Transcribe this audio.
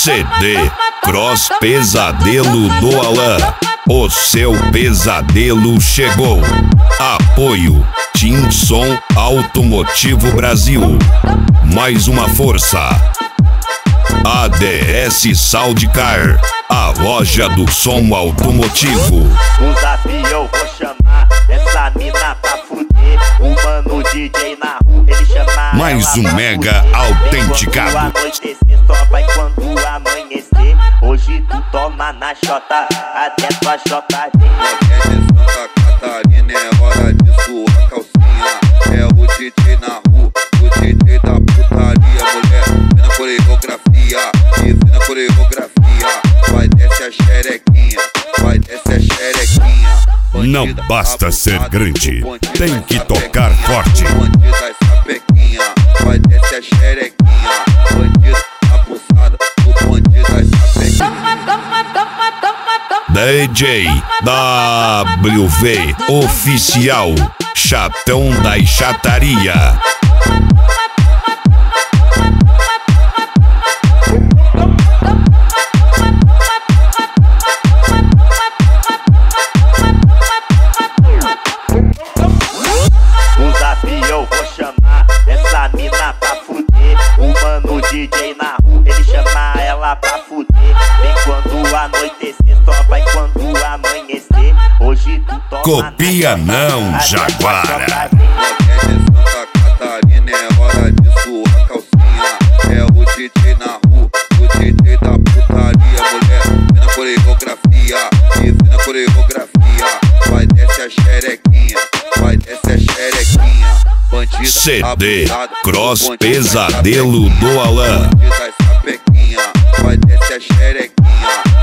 CD Cross Pesadelo do Alan. O seu pesadelo chegou. Apoio Tinson Automotivo Brasil. Mais uma força. ADS Soundcar, a loja do som automotivo. O zap eu vou chamar essa mina pra fuder. O mano DJ na rua, ele chama Mais ela um pra mega fuder. autenticado. Quando anoitecer, só vai quando amanhecer. Hoje tu toma na chota, até tua chota vem. É de Santa Catarina, é hora de suar calcinha. É o DJ na rua, o DJ da putaria. Mulher, vem na coreografia, e vem na coreografia. Vai desce a xerequinha, vai desce a xerequinha. Não basta ser grande, tem que tocar forte. Bandida sapequinha, vai desce a xerequinha. Bandido abusada, o bandido sapequinha. DJ WV Oficial, Chatão da Chataria. O zap eu vou chamar essa mina pra fuder. O mano DJ na rua, ele chama ela pra fuder. Vem quando anoitecer, só vai quando amanhecer. Hoje tu toma Copia não, Jaguara. É de Santa Catarina, é hora de suar calcinha. É o DJ na rua, o DJ da putaria. Mulher, vem na coreografia, e vem na coreografia. Vai desce a xerequinha, vai desce a xerequinha. Bandida CD abusada, Cross bandida Pesadelo do Alan. bandida sapequinha, vai desce a xerequinha.